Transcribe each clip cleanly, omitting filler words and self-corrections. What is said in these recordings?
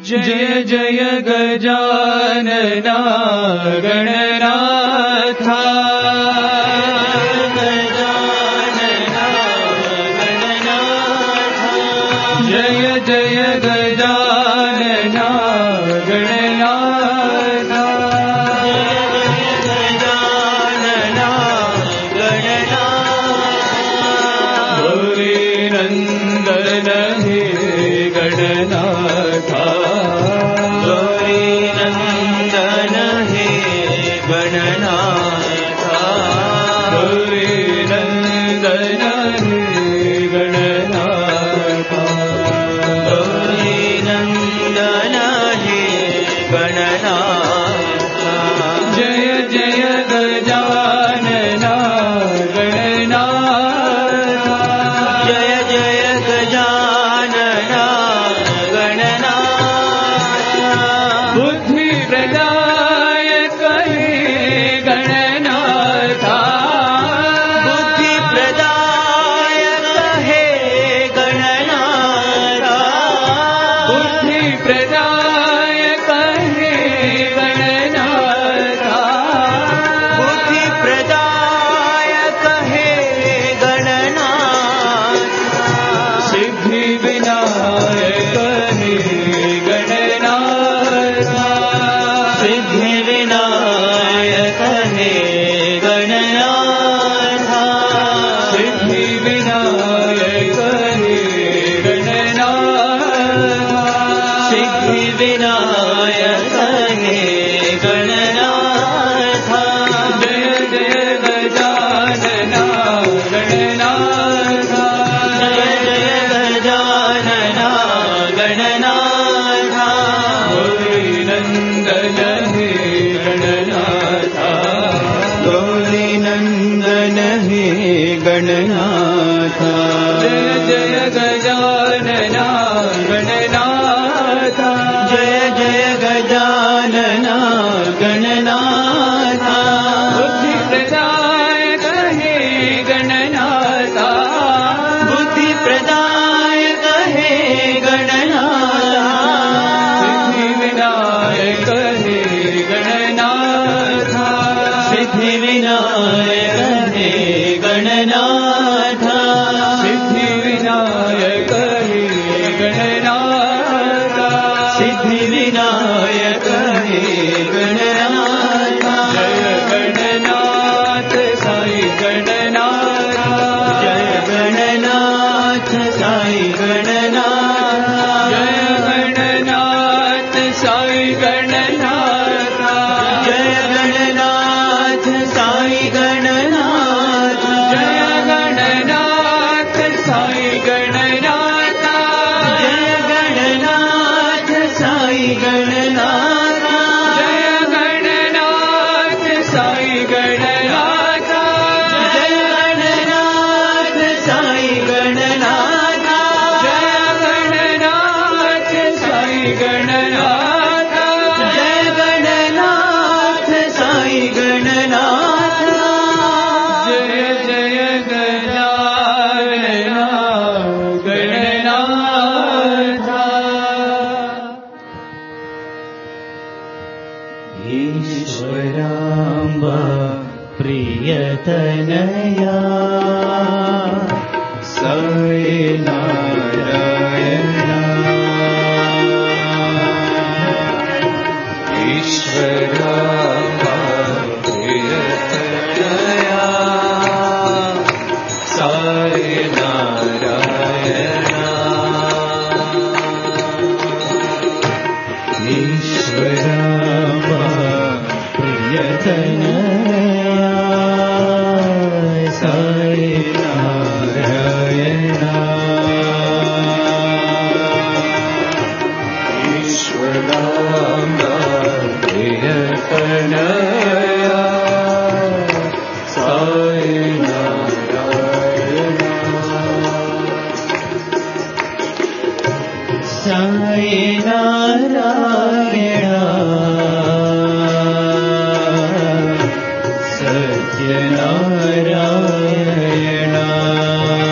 जय जय गजानना गणनाथा गजानना गणनाथा जय जय गजानना गणनाथा गजानना गणनाथा गौरी नंदन हे गणनाथा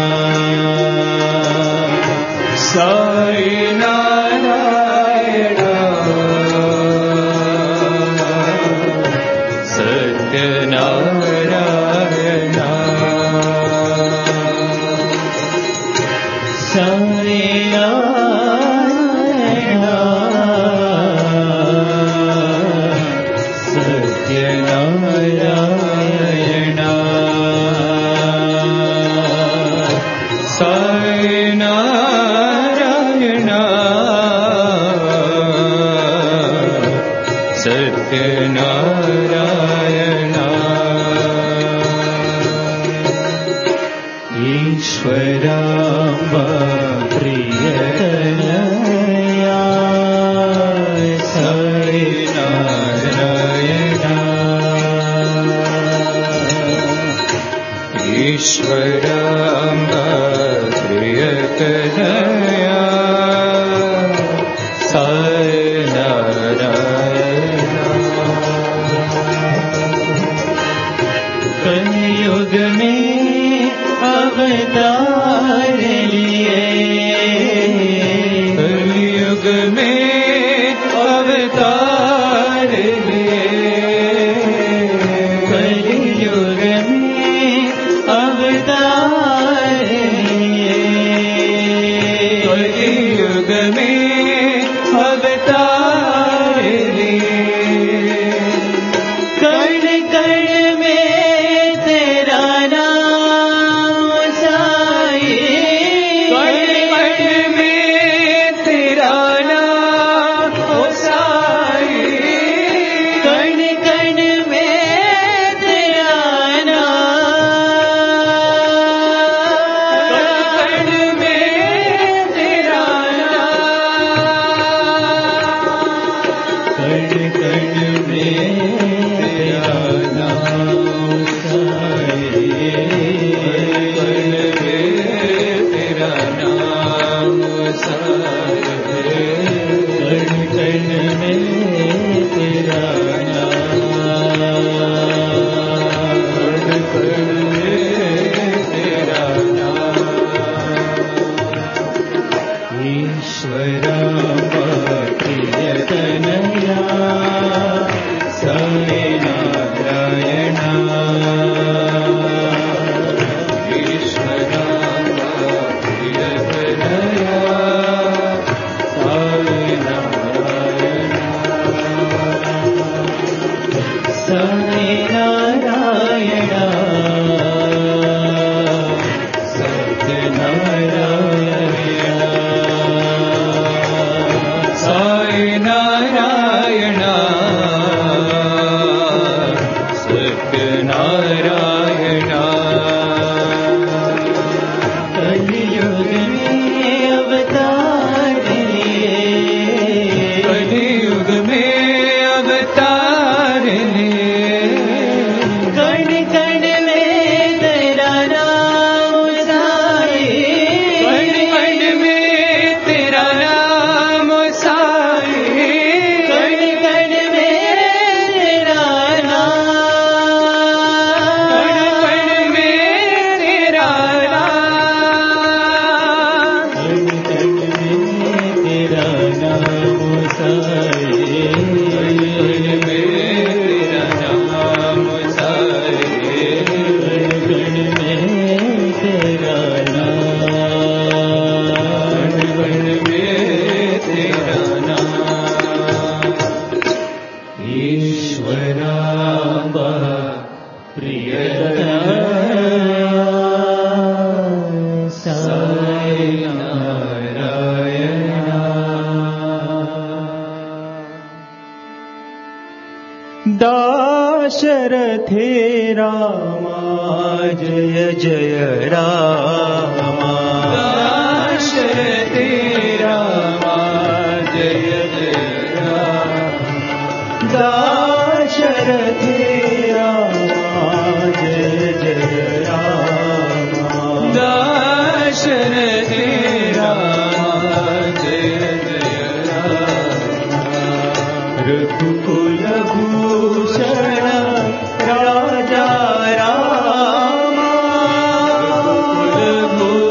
Sai Narayana दाशरथे रामा जय जय रामा दाशरथे रामा जय जय रामा दाशरथे रामा जय जय रामा दाशरथे रामा जय जय रामा रघुकुल भूषण राजा रामा रघुकुल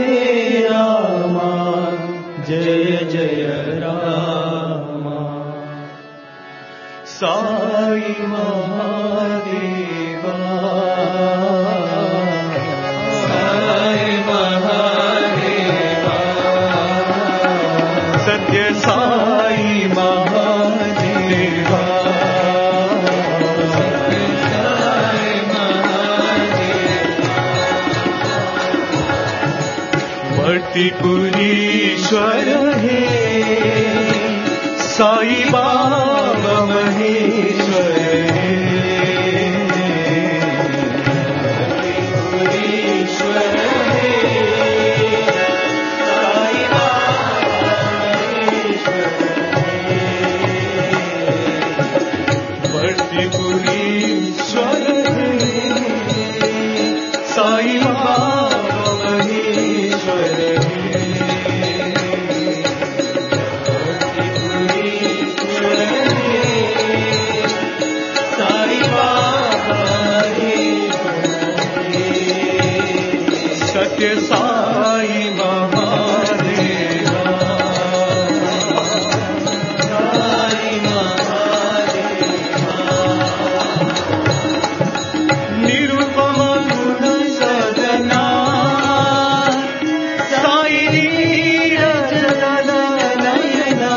राधे रामा जय जय रामा साई महादेवा साई महादेवा सत्य साई महादेवा भक्तिपुरीश्वर हे साई बाबा महेश्वर हे भक्तिपुरीश्वर हे साई बाबा महेश्वर हे भक्तिपुरीश्वर हे साई बाबा महेश्वर सत्य साई महादेवा साई महादेवा निरुपम गुण सदना साई नीरज नयना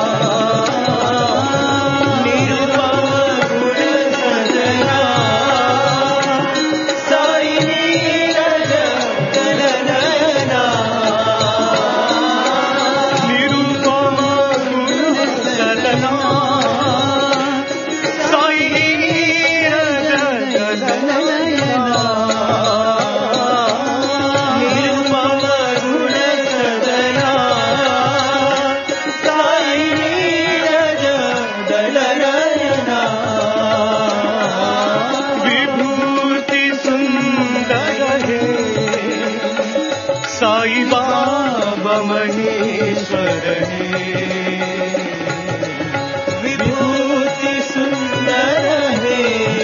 निरुपम गुण सदना साई नीरज नयना निरुपम गुण सदना साई नीरज नयना निरुपम गुण सदना साई नीरज नयना विभूति सुंदर हे साई बाबा महेश्वर हे विभूति सुंदर हे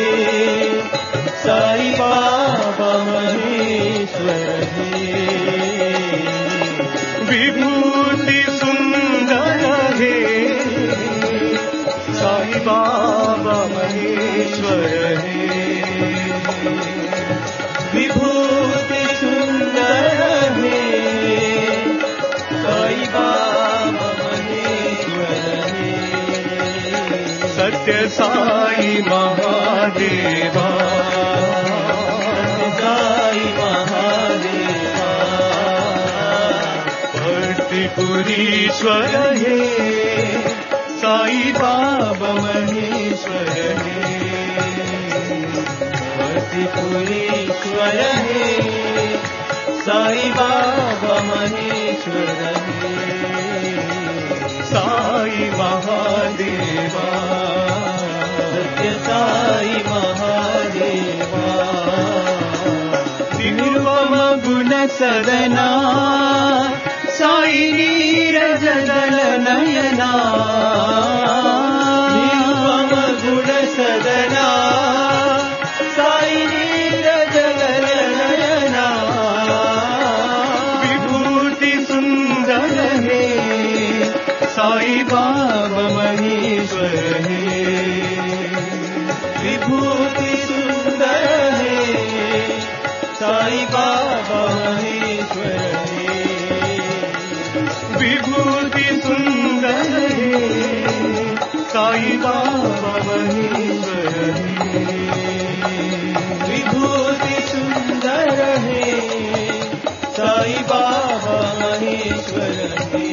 साई बाबा महेश्वर हे विभूति सुंदर हे साई बाबा महेश्वर हे विभूति सुंदर हे साई बाबा महेश्वर हे सत्य साई महादेवा साई महादेवा भक्तिपुरीश्वर हे साई बाबा महेश्वर हे भक्तिपुरीश्वर हे साई बाबा महेश्वर हे साई महादेवा सत्य साई महादेवा निरुपम गुण सदना साई नीरज नयना निरुपम गुण सदना साई नीरज नयना विभूति सुंदर हे साई बाबा महेश्वर हे विभूति सुंदर हे साई बाबा महेश्वर हे विभूति सुंदर हे साई बाबा महेश्वर हे विभूति सुंदर हे साई बाबा महेश्वर हे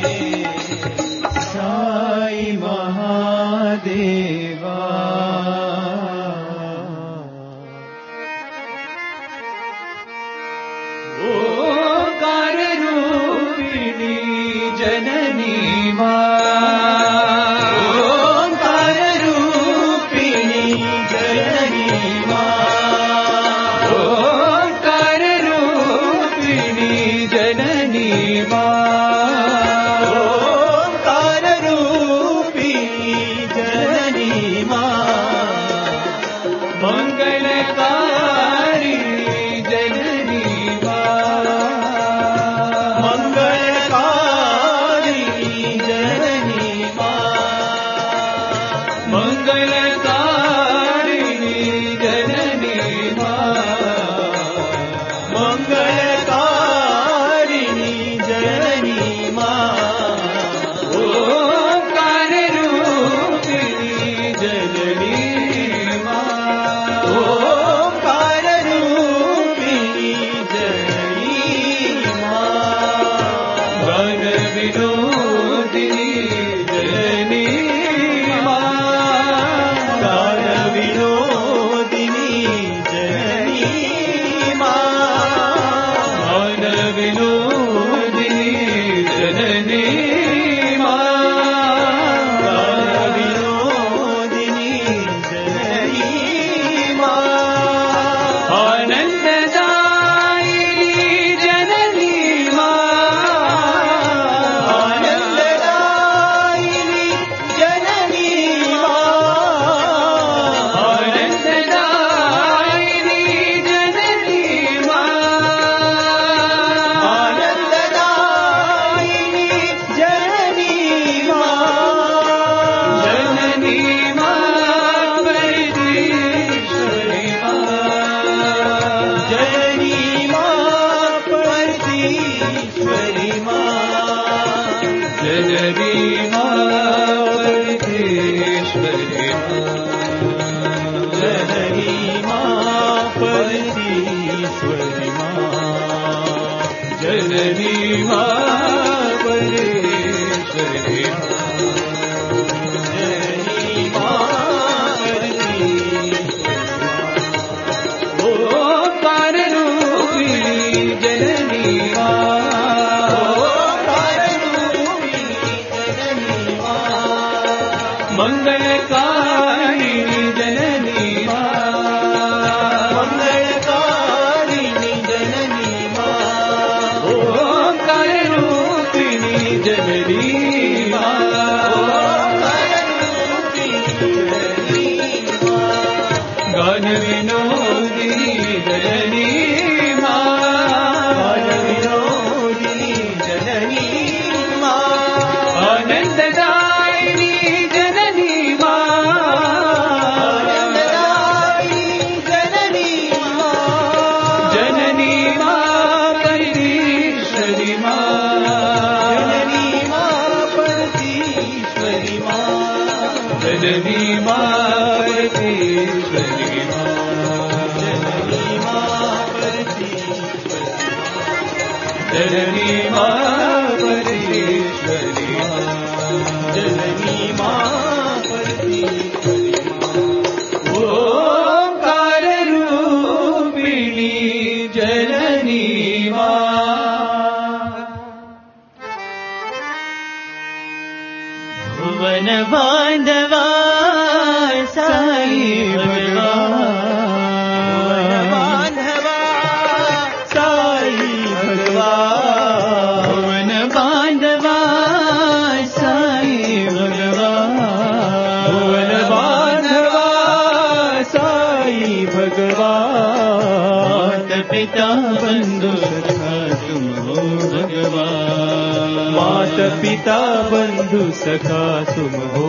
साई महादेवा ओंकार रूपिणी जननी मां ओंकार रूपिणी जननी मां ओंकार रूपिणी जननी मां ओंकार रूपिणी जननी मां मंगलकारी जननी मां जननी मां परेश्वरी जननी मां ओंकार रूपिणी जननी मंगलकारिणी जननी मंगलकारिणी जननी ओंकार रूपिणी जननी गान विनोदिनी जननी गान विनोदिनी जननी आनंददायिनी जननी मां परमेश्वरी जननी मां जननी मां परमेश्वरी जननी मां परमेश्वरी ओंकार रूपिणी जननी मां भुवन बांधवा साई भगवान साई भगवान बांधवा साई भगवान बांधवा साई भगवान माता पिता बंधु सखा तुम हो भगवान माता पिता बंधु सखा तुम हो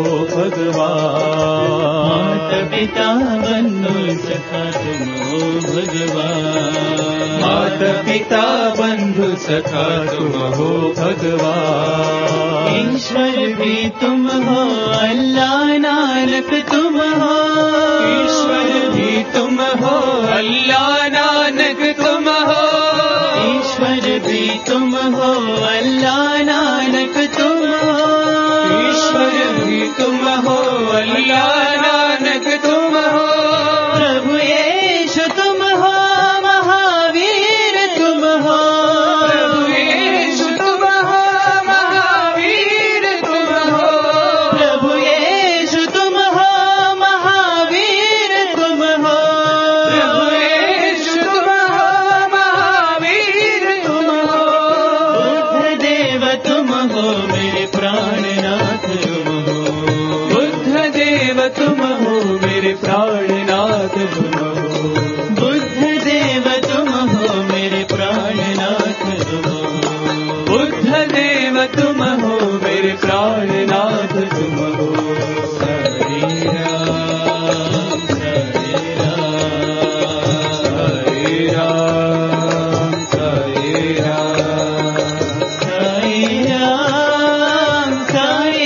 भगवान माता पिता बंधु सखा तुम हो भगवान माता पिता बंधु सखा तुम हो भगवान ईश्वर भी तुम हो अल्लाह नानक तुम हो ईश्वर भी तुम हो अल्लाह नानक तुम हो ईश्वर भी तुम हो अल्लाह नानक तुम हो ईश्वर भी तुम हो अल्लाह नानक तुम हो प्रभु येशु तुम हो महावीर तुम हो प्रभु येशु तुम हो महावीर तुम हो प्रभु येशु तुम हो महावीर तुम हो प्रभु येशु तुम हो महावीर तुम हो बुद्ध देव तुम हो मेरे प्राणनाथ तुम हो बुद्ध देव तुम हो मेरे प्राणनाथ तुम हो बुद्ध देव तुम हो मेरे प्राणनाथ तुम हो बुद्ध देव तुम हो मेरे प्राणनाथ तुम हो हरे राम हरे राम हरे राम हरे राम हरे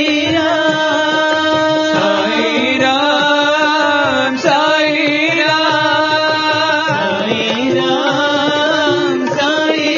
राम साई राम साई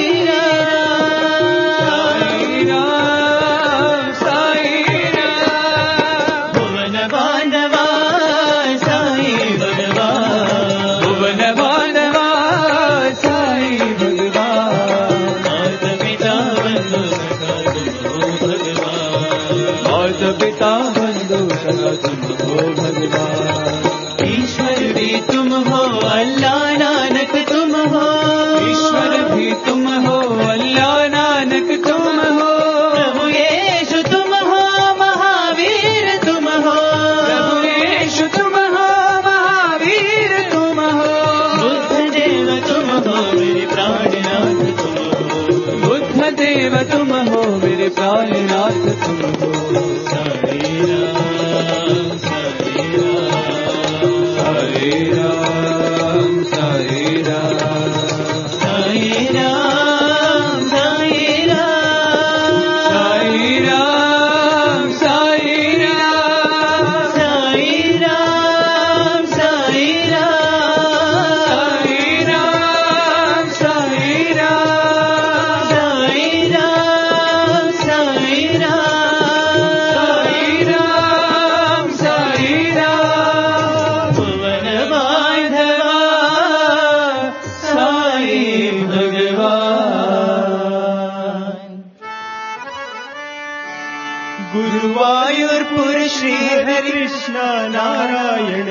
राम साई राम भुवन बांधवा साई भगवान भुवन बांधवा साई भगवान माता पिता बंधु सखा तुम हो भगवान माता पिता बंधु सखा तुम हो भगवान ईश्वर भी तुम हो अल्लाह नानक तुम हो ईश्वर भी तुम हो अल्लाह नानक तुम हो प्रभु येशु तुम हो महावीर तुम हो प्रभु येशु तुम हो महावीर तुम हो बुद्ध देव तुम हो मेरे प्राणनाथ तुम हो बुद्ध देव तुम हो मेरे प्राणनाथ तुम हो हरे राम हरे राम हरे राम हरे राम हरे राम साई राम साई राम साई राम साई राम साई राम साई गुरुवायूरपुर श्री हरि कृष्ण नारायण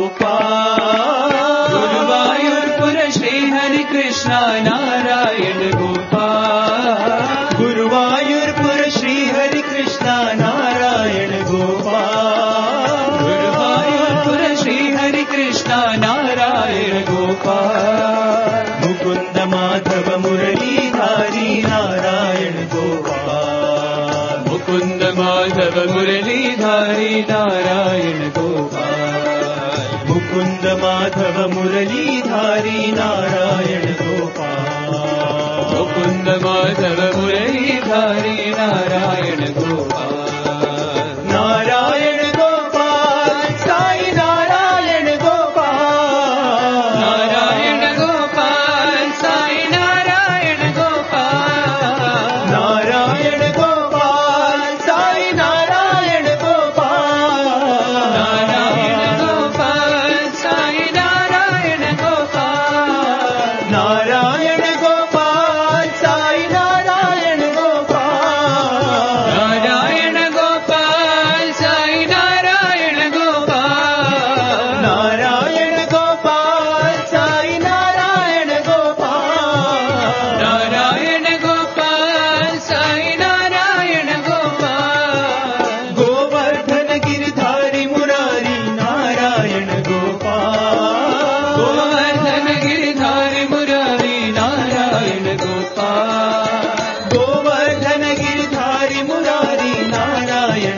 गोपाल गुरुवायूरपुर श्री हरि कृष्ण नारायण गोपाल गुरुवायूरपुर श्री हरि कृष्ण नारायण गोपाल गुरुवायूरपुर श्री हरि कृष्ण नारायण गोपाल मुकुंद माधव मुरलीधारी नारायण गोपाल मुकुंद माधव मुरलीधारी नारायण गोपाल मुकुंद माधव मुरलीधारी नारायण गोपाल मुकुंद माधव मुरलीधारी नारायण गोपाल नारायण गोपाल साई नारायण गोपाल नारायण गोपाल साई नारायण गोपाल नारायण गोपाल साई नारायण गोपाल नारायण गोपाल साई नारायण गोपाल नारायण गोपाल साई नारायण गोपाल नारायण गोपाल साई नारायण गोपाल नारायण गोपाल साई नारायण गोपाल नारायण गोपाल साई नारायण गोपाल गोवर्धन गिरधारी मुरारी नारायण गोपाल गोवर्धन गिरधारी मुरारी नारायण गोपाल गोवर्धन गिरधारी मुरारी नारायण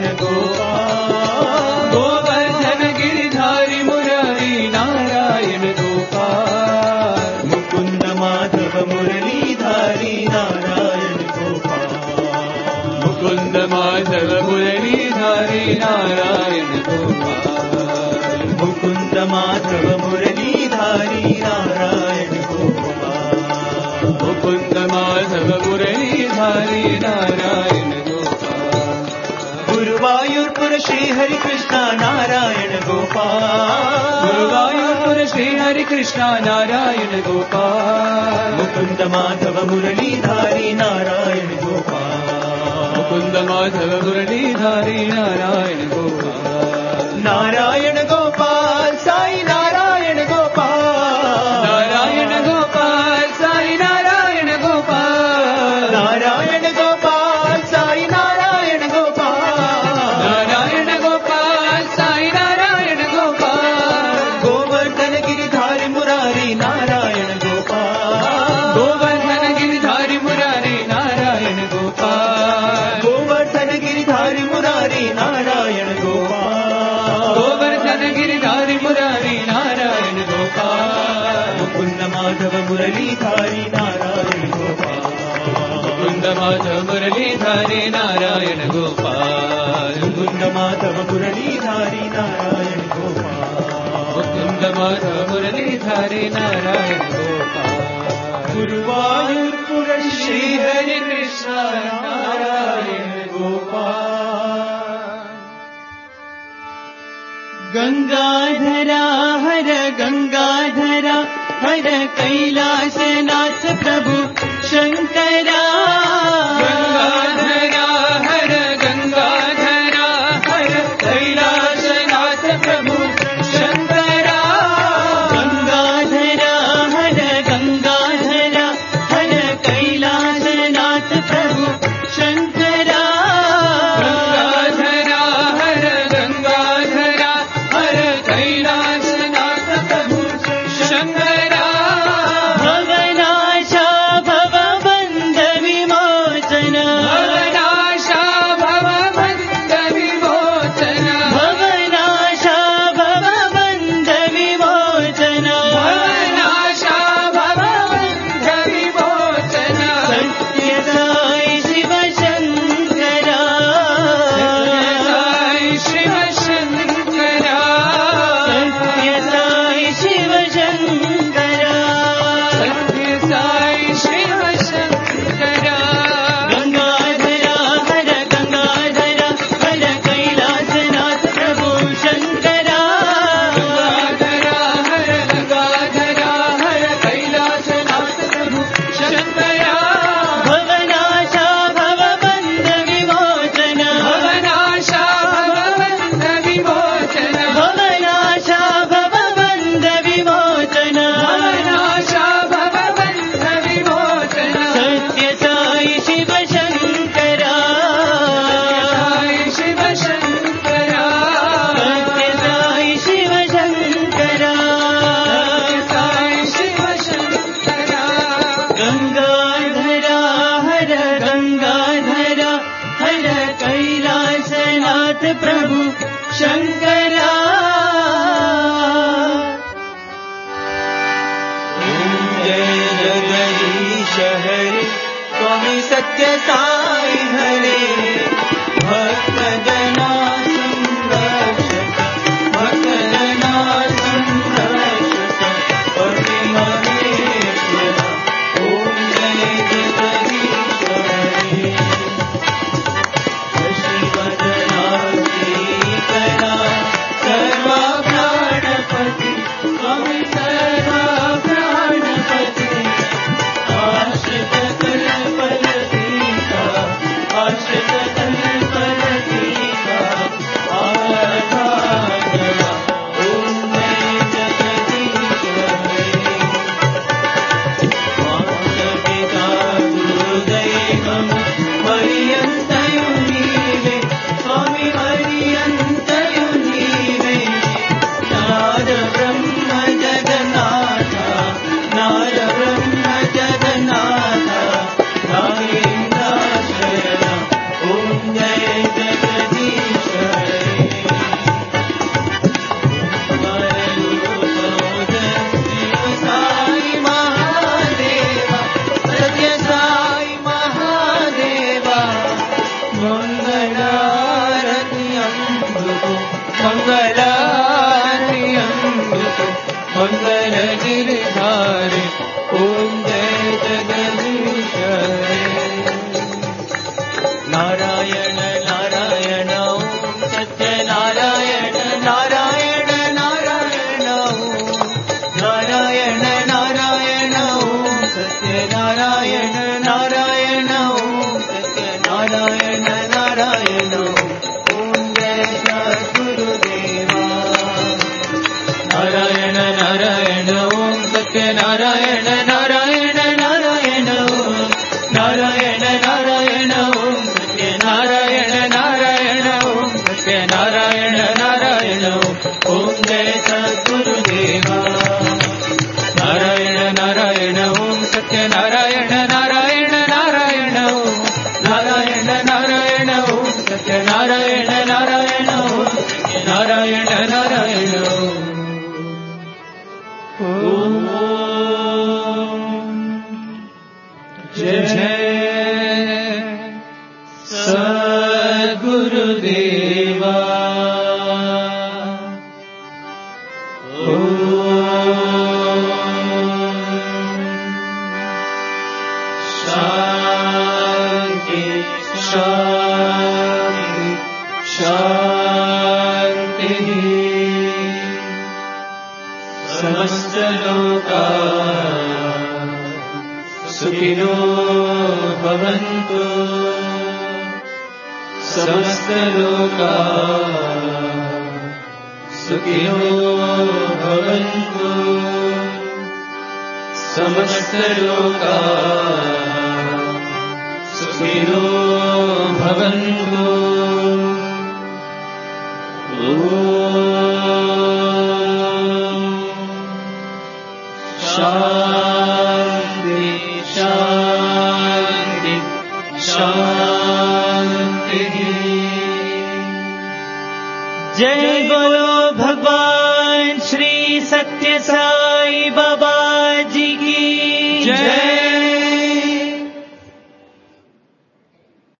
गोपाल गोवर्धन गिरधारी मुरारी नारायण गोपाल मुकुंद माधव मुरलीधारी नारायण गोपाल मुकुंद माधव मुरलीधारी नारायण गोपाल मुकुंद माधव मुरलीधारी नारायण गोपाल मुकुंद माधव मुरलीधारी नारायण गोपाल गुरुवायूरपुर श्री हरि कृष्ण नारायण गोपाल गुरुवायूरपुर श्री हरि कृष्ण नारायण गोपाल मुकुंद माधव मुरलीधारी नारायण गोपाल मुकुंद माधव मुरलीधारी नारायण गोपाल नारायण गोपाल साई नारायण गोपाल नारायण गोपाल साई नारायण गोपाल नारायण गोपाल साई नारायण गोपाल नारायण गोपाल साई नारायण गोपाल गोवर्धन गिरधारी मुरारी नारायण गोपाल गोवर्धन गिरधारी मुरारी नारायण गोपाल गोवर्धन गिरधारी मुरारी नारायण गोपाल गोवर्धन गिरधारी मुरारी नारायण गोपाल मुकुंद माधव मुरलीधारी नारायण गोपाल मुकुंद माधव मुरलीधारी नारायण गोपाल मुकुंद माधव मुरलीधारी नारायण गोपाल मुकुंद माधव मुरलीधारी नारायण गोपाल गुरुवायूरपुर श्री हरि कृष्ण नारायण गोपाल गंगाधरा हर गंगाधरा हर कैलासनाथ प्रभु शंकरा गंगाधरा हर गंगाधरा हर कैलासनाथ प्रभु शंकरा गंगाधरा हर गंगाधरा हर कैलासनाथ प्रभु शंकरा गंगाधरा हर गंगाधरा हर कैलासनाथ प्रभु शंकरा भवनाशा भवबंध विमा साई हरे भक्तजना संरक्षक भक्तजना संरक्षक पति महेश्वर ओम जय जगदीश हरे शशिवदना श्रीकरा सर्वा प्राणपति स्वामी सर्वा प्राणपति आश्रित कल्पलतीका आश्रित कल्पलतीका आराधना ओम जय जगदीश हरे माता गुरुदैवं पर्यन्तयो नीवे स्वामी पर्यन्तयो नीवे नाद ब्रह्म जगन्नाथ नाद ब्रह्म जगन्नाथ नागेन्द्राश्रय ओम जय जगदीश हरे साई महादेवा सत्य साई महादेवा मंगलारति अमृतो मंगलारति अमृतो मंगल गिरिधारी ओम जय जगदीश हरे नारायण नारायण ओम सत्य नारायण नारायण नारायण ओम नारायण नारायण ओम सत्य नारायण नारायण ओम सत्य नारायण नारायण ओम जय सद्गुरुदेवा नारायण नारायण ओम सत्य नारायण नारायण नारायण ओम नारायण नारायण ओम सत्य नारायण नारायण ओम सत्य नारायण नारायण ओम जय सद्गुरुदेवा नारायण नारायण ओम सत्य नारायण नारायण नारायण ओम नारायण नारायण ओम सत्य नारायण नारायण ओम नारायण नारायण ओम जय सद्गुरुदेवा शांति शांति शांति समस्त लोका सुखिनो भवन्तु समस्त लोका सुखिनो भवन्तु समस्त लोका सुखिनो भवन्तु शांति शांति शांति जय बोलो भगवान श्री सत्य साई बाबा जी की